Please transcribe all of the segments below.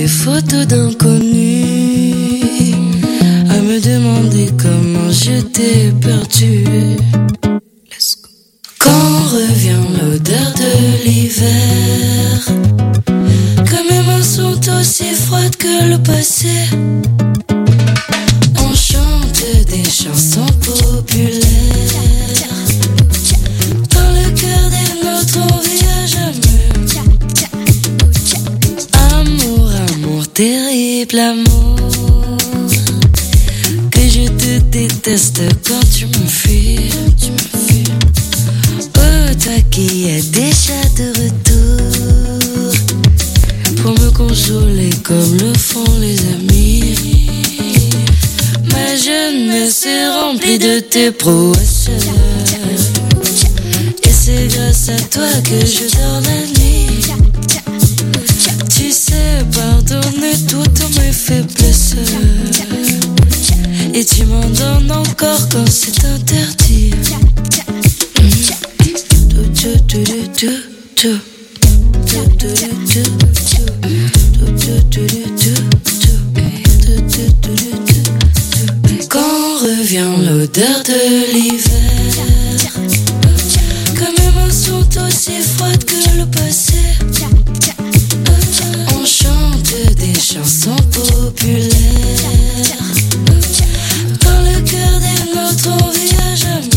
des photos d'inconnus, à me demander comment j'étais perdu. Quand revient l'odeur de l'hiver, que mes mains sont aussi froides que le passé, on chante des chansons populaires. Dans le cœur des nôtres on vit à jamais. Amour, amour, terrible amour, que je te déteste quand tu me fuis. Oh, toi qui es déjà de retour, pour me consoler comme le font les amis. Ma jeunesse est remplie de tes prouesses, et c'est grâce à toi que je dors la nuit. Tu sais pardonner toutes mes faiblesses, et tu m'en donnes encore quand c'est interdit. Quand revient l'odeur de l'hiver, que mes mains sont aussi froides que le passé, on chante des chansons populaires. Dans le cœur des nôtres on vit à jamais.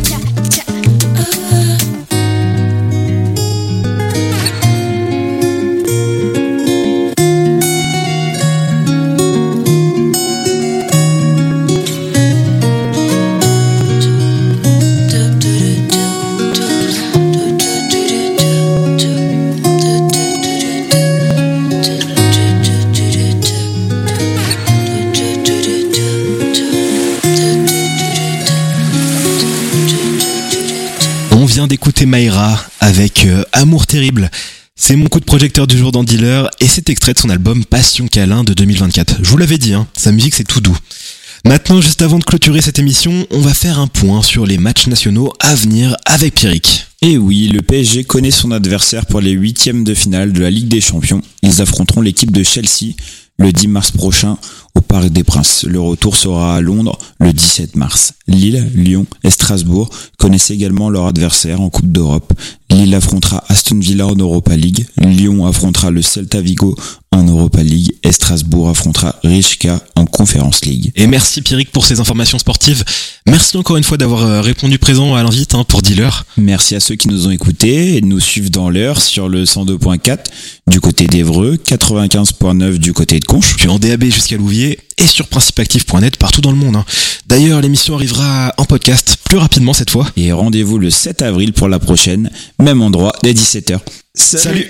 D'écouter Mayra avec Amour terrible. C'est mon coup de projecteur du jour dans Dealer et c'est extrait de son album Passion câlin de 2024. Je vous l'avais dit, sa musique c'est tout doux. Maintenant, juste avant de clôturer cette émission, on va faire un point sur les matchs nationaux à venir avec Pierrick. Et oui, le PSG connaît son adversaire pour les 8e de finale de la Ligue des Champions. Ils affronteront l'équipe de Chelsea le 10 mars prochain au Parc des Princes. Le retour sera à Londres le 17 mars. Lille, Lyon et Strasbourg connaissent également leur adversaire en Coupe d'Europe. Lille affrontera Aston Villa en Europa League, Lyon affrontera le Celta Vigo en Europa League et Strasbourg affrontera Rijeka en Conference League. Et merci Pierrick pour ces informations sportives. Merci encore une fois d'avoir répondu présent à l'invite pour Dealer. Merci à ceux qui nous ont écoutés et nous suivent dans l'heure sur le 102.4 du côté d'Évreux, 95.9 du côté de Conches. Puis en DAB jusqu'à Louviers et sur principeactive.net partout dans le monde. D'ailleurs, l'émission arrivera en podcast plus rapidement cette fois. Et rendez-vous le 7 avril pour la prochaine, même endroit, dès 17h. Salut.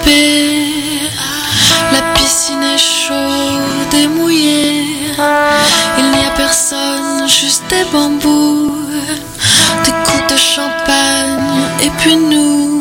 bébé. La piscine est chaude et mouillée. Il n'y a personne, juste des bambous, des coups de champagne et puis nous.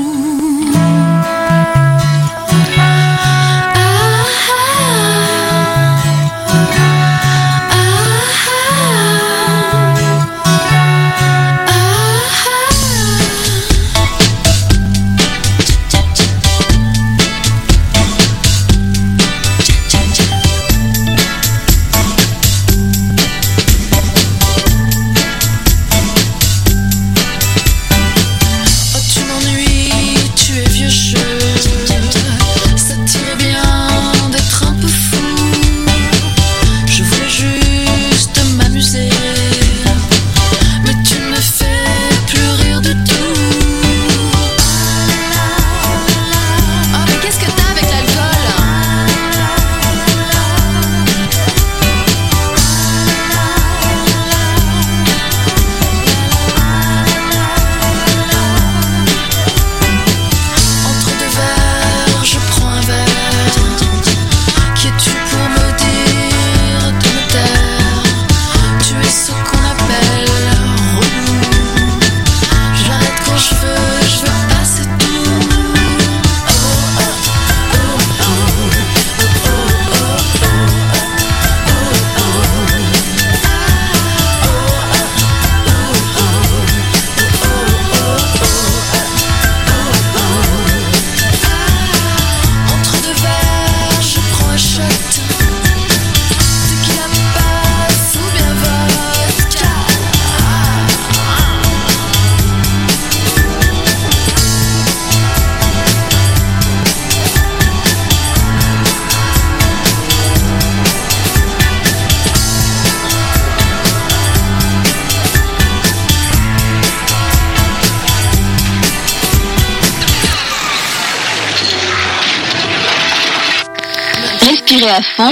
Respirez à fond.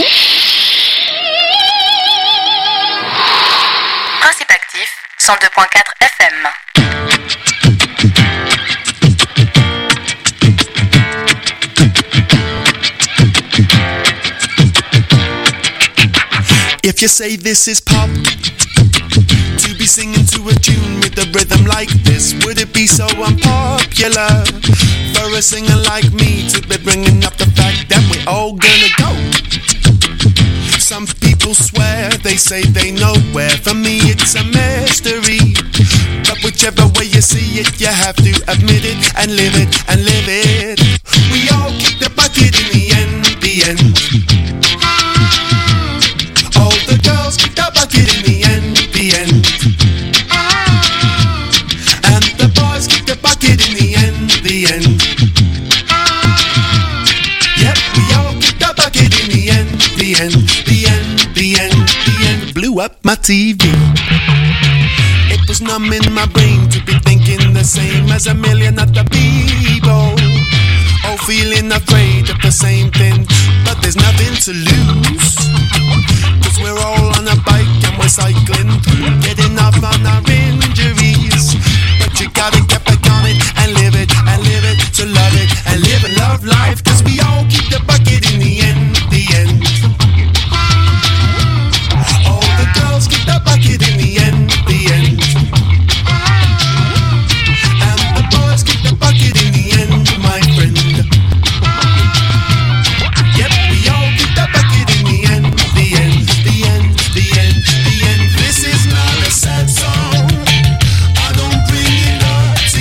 Principe actif, 102.4 FM. If you say this is pop, to be singing to a tune with a rhythm like this, would it be so unpopular for a singer like me to be bringing up the fact that we're all gonna go? Some people swear, they say they know where. For me it's a mystery, but whichever way you see it, you have to admit it and live it and live it. We all kick the bucket in the end, the end. All the girls kick the bucket in the end, the end. And the boys kick the bucket in the end, the end. Yep, we all kick the bucket in the end, the end, the end, the end, the end. Blew up my TV. It was numb in my brain to be thinking the same as a million other people. All feeling afraid of the same thing, but there's nothing to lose. Cause we're all on a bike and we're cycling through, getting up on our injuries. But you gotta get back on it and live it to love it and live and love life. Cause we all keep the bucket in the end, the end. All the girls keep the bucket in the end, the end. And the boys keep the bucket in the end, my friend. Yep, we all keep the bucket in the end, the end, the end, the end, the end. This is not a sad song. I don't bring it up to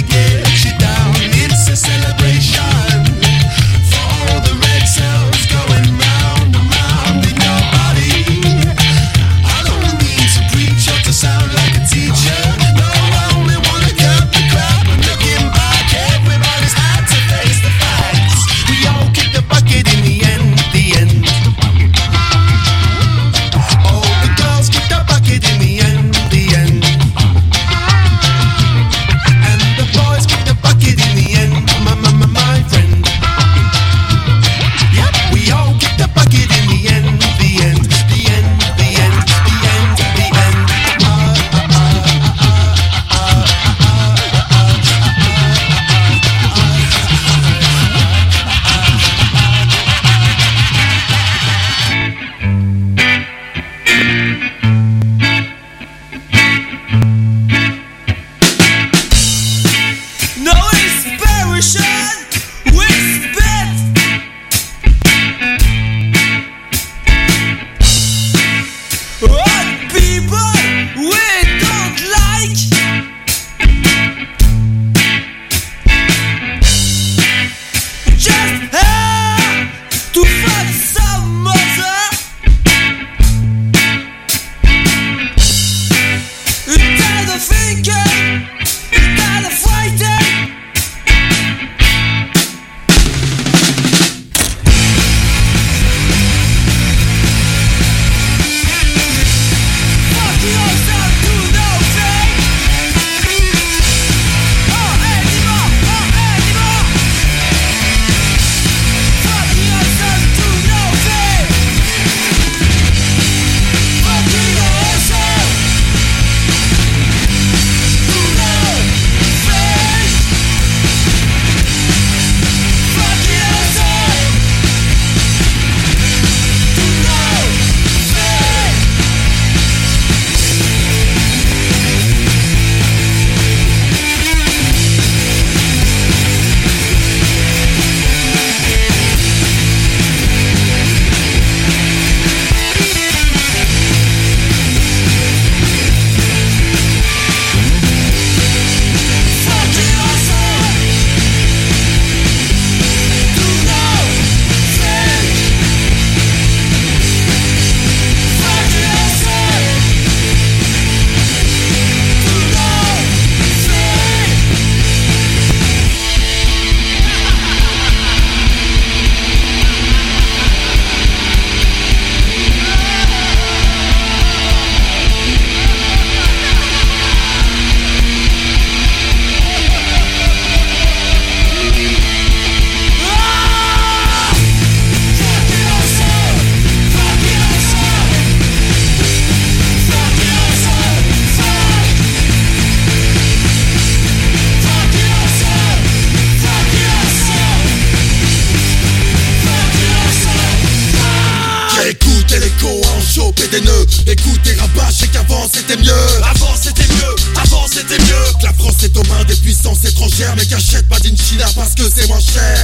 Écoute tes rabats, je sais qu'avant c'était mieux. Avant c'était mieux. Que la France est aux mains des puissances étrangères, mais qu'achète pas d'une China parce que c'est moins cher.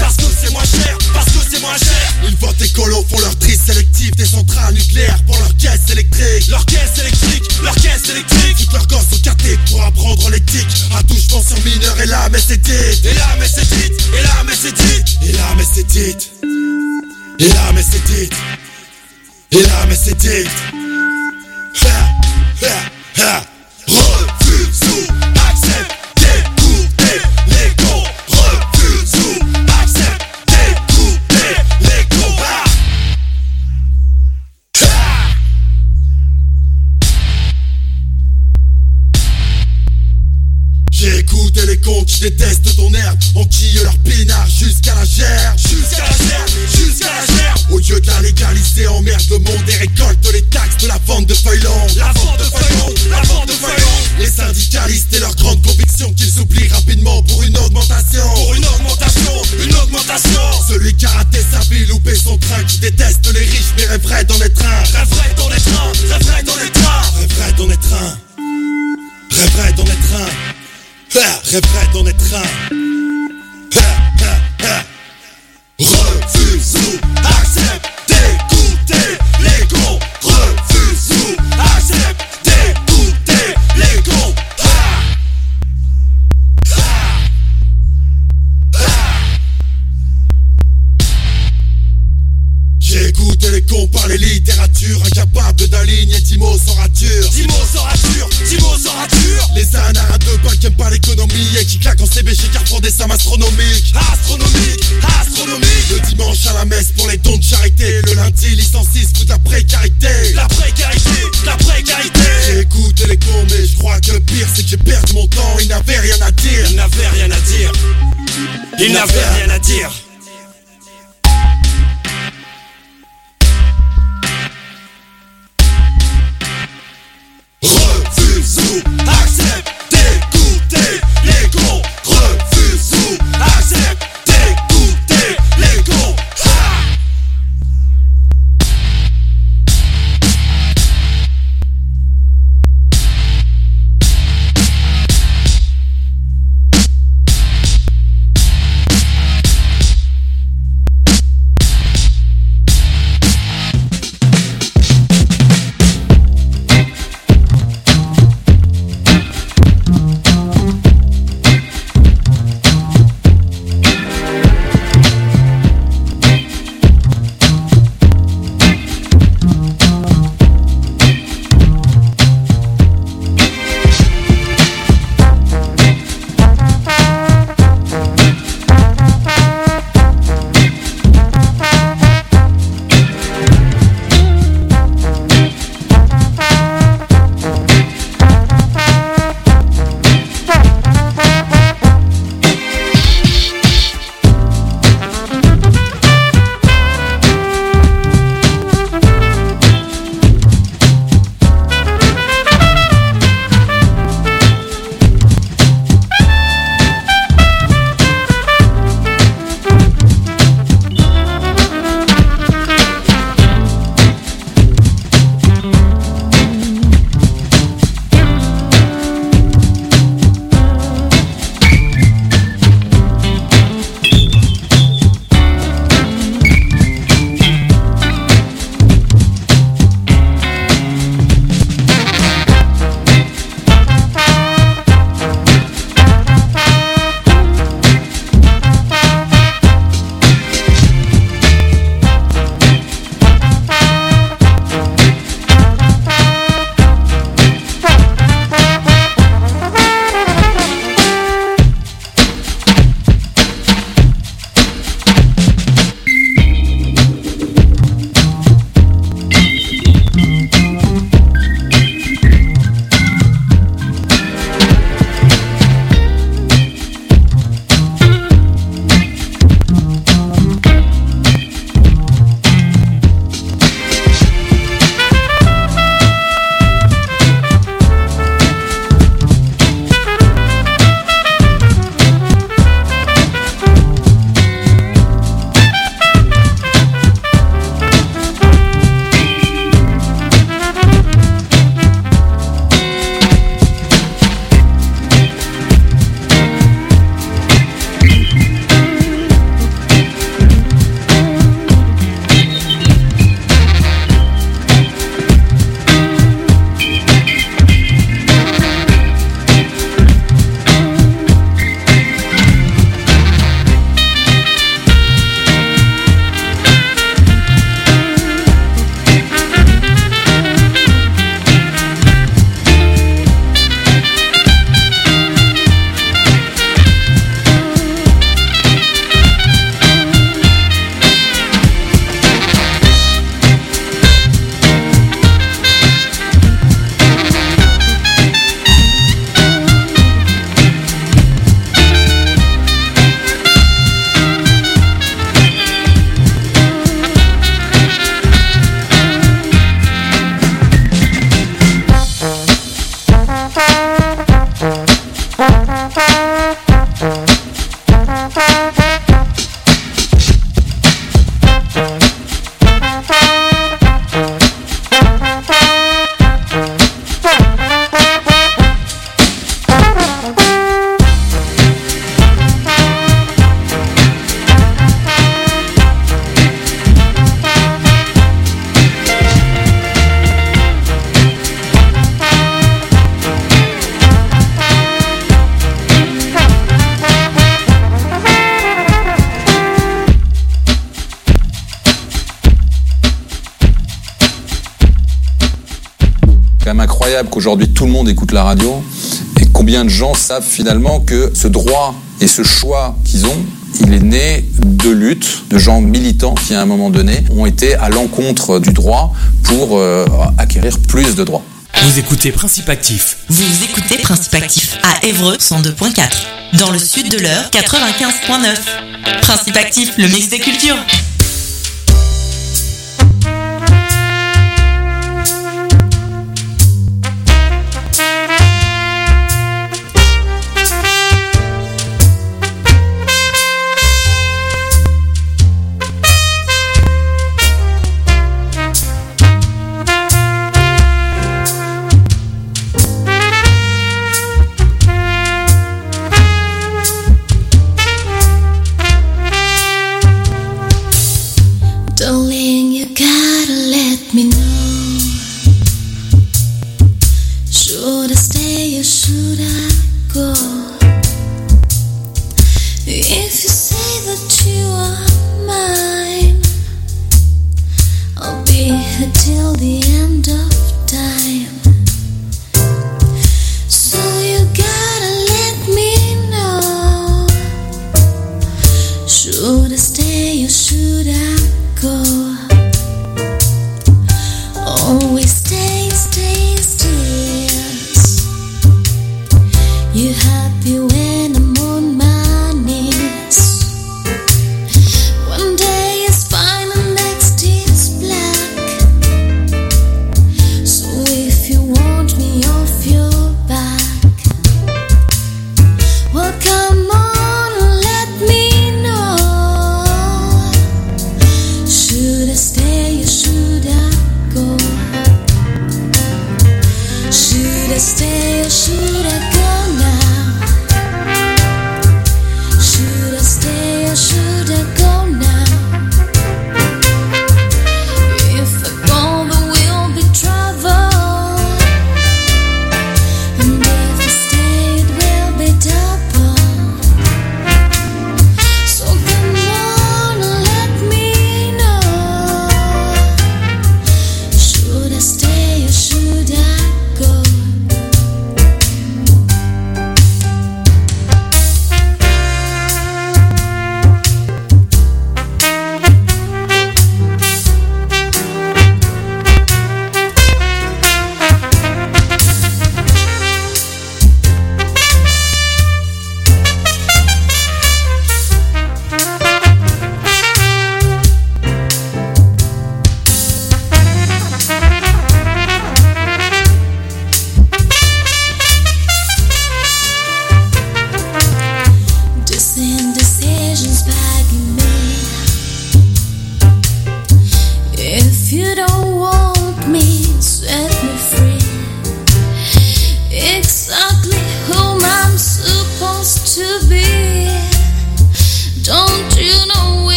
Ils votent écolo, font leur tri sélectif des centrales nucléaires pour leur caisse électrique. Toutes leurs gosses sont catés pour apprendre l'éthique. Un touchement sur mineur et là mais c'est dit. Refuse ou accepte d'écouter les cons. Refuse ou accepte d'écouter les cons. J'ai écouté les cons qui détestent ton herbe, enquillent leur pinard jusqu'à la gerbe. Au lieu de la légaliser, emmerde le monde et récolte les taxes de la vente de feuilles longues. Les syndicalistes et leurs grandes convictions qu'ils oublient rapidement pour une augmentation. Celui qui a raté sa vie, loupé son train, qui déteste les riches mais rêverait d'en être un. Rêverait d'en être un. Refuse ou accepte d'écouter les cons. Refuse ou accepte d'écouter les cons. J'ai écouté les cons parler littérature, incapables d'aligner 10 mots sans rature. Les anards à deux balles qui aiment pas l'économie et qui claquent en CBG car font des sommes astronomiques. Le dimanche à la messe pour les dons de charité. Le lundi licencié se fout de la précarité. J'ai écouté les cons mais je crois que le pire c'est que j'ai perdu mon temps. Ils n'avaient rien à dire. Refuse ou accepte d'écouter les cons. Refuse ou accepte d'écouter les cons. incroyable qu'aujourd'hui tout le monde écoute la radio, et combien de gens savent finalement que ce droit et ce choix qu'ils ont, il est né de luttes de gens militants qui, à un moment donné, ont été à l'encontre du droit pour acquérir plus de droits. Vous écoutez Principe Actif. Vous écoutez Principe Actif à Évreux 102.4. Dans le sud de l'Eure 95.9. Principe Actif, le mix des cultures.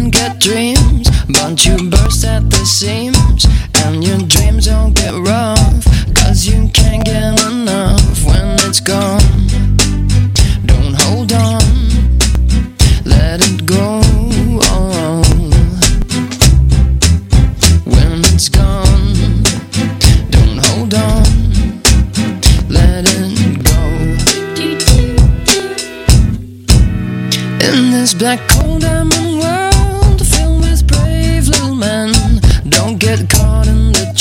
But you burst at the seams, and your dreams don't get wrong.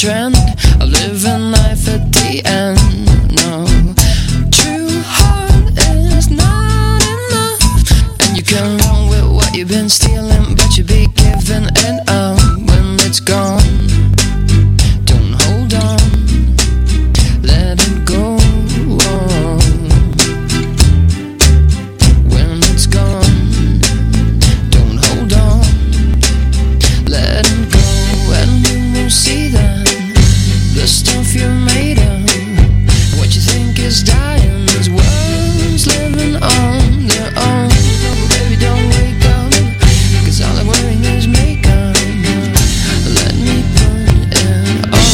trend of living life at the end. No, true heart is not enough, and you can run with what you've been stealing, but you be giving it up when it's gone. Don't hold on, let it go. When it's gone, don't hold on, let it go, and you will see that the stuff you're made of, what you think is dying, is words living on their own. No, baby, don't wake up, 'cause all I'm wearing is makeup. Let me put it on.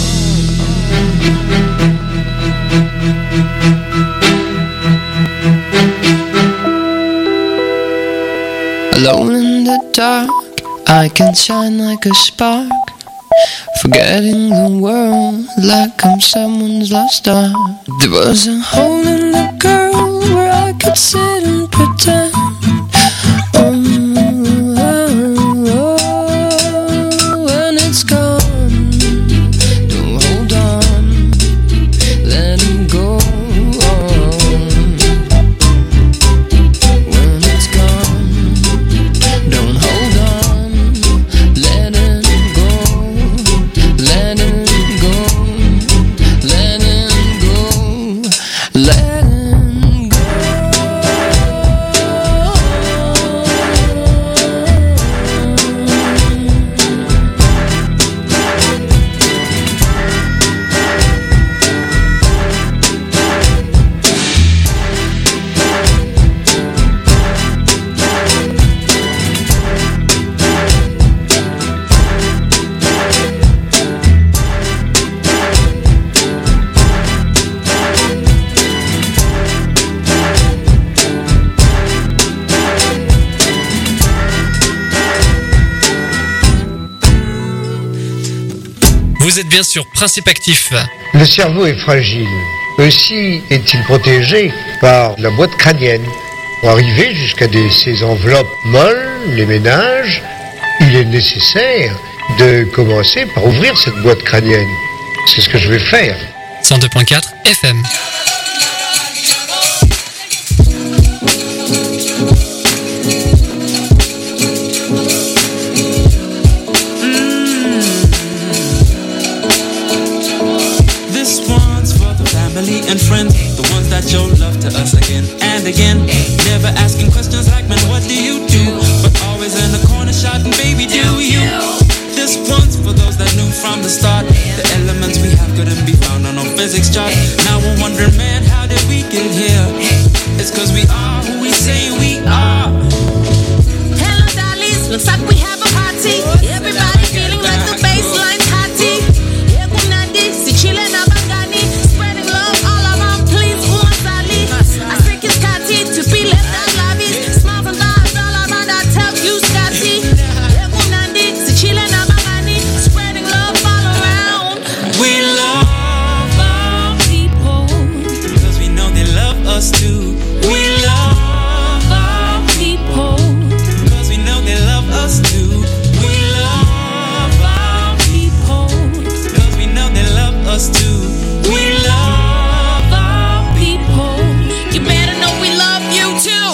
Alone in the dark, I can shine like a spark, forgetting the world like I'm someone's lost dog. There was a hole in the girl where I could sit and pretend. When it's gone, don't hold on, let it go. When it's gone, don't hold on, let it go, let it go, let it go, let it go. Vous êtes bien sur Principe Actif. Le cerveau est fragile. Aussi est-il protégé par la boîte crânienne. Pour arriver jusqu'à ces enveloppes molles, les ménages, il est nécessaire de commencer par ouvrir cette boîte crânienne. C'est ce que je vais faire. 102.4 FM. This one's for the family and friends, the ones that show love to us again and again. Never asking questions like, man, what do you do? But always in the corner shouting, baby, do you? This one's for those that knew from the start the elements we have couldn't be found on no physics chart. Now we're wondering, man, how did we get here? It's 'cause we are who we say we are. Hello, darlings, looks like we have a party. Everybody feeling like the bassline's hotty. Egunadi, si chillin' abangani, spreading love all around, please, umasali. I think it's catty to be left out lavish. Smiles and vibes all around, I tell you, Scotty. Egunadi, si chillin' abangani, spreading love all around. We love our people, 'cause we know they love us too. We love our people, 'cause we know they love us too. We love our people, 'cause we know they love us too. We love our people. You better know we love you too.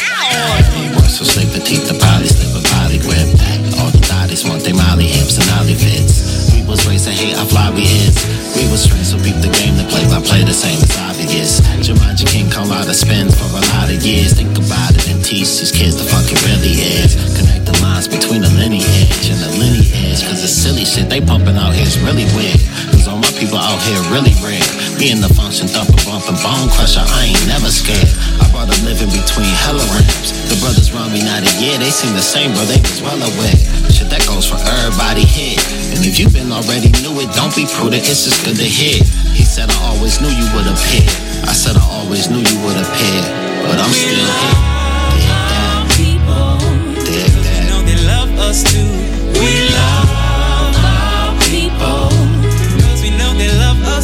So sleep petite, the body slip a body grip. All the thotties want they molly hips and ollie fits. We was raised to hate our floppy hits. We was trained so peep the game to play by play the same as obvious. Jumanji King come out of spins for a lot of years. Think about it and teach these kids the fuck it really is. Connect the lines between the lineage and the lineage. 'Cause the silly shit they pumping out here is really weird. 'Cause all my people out here really rare. Being the function thumper bumping bone crusher, I ain't never scared. I brought a living between hella ramps. The brothers run me not a year, they seem the same, bro, they was well aware. Shit that goes for everybody here. And if you been already knew it, don't be prudent, it's just good to hear. He said I always knew you would appear. I said I always knew you would appear.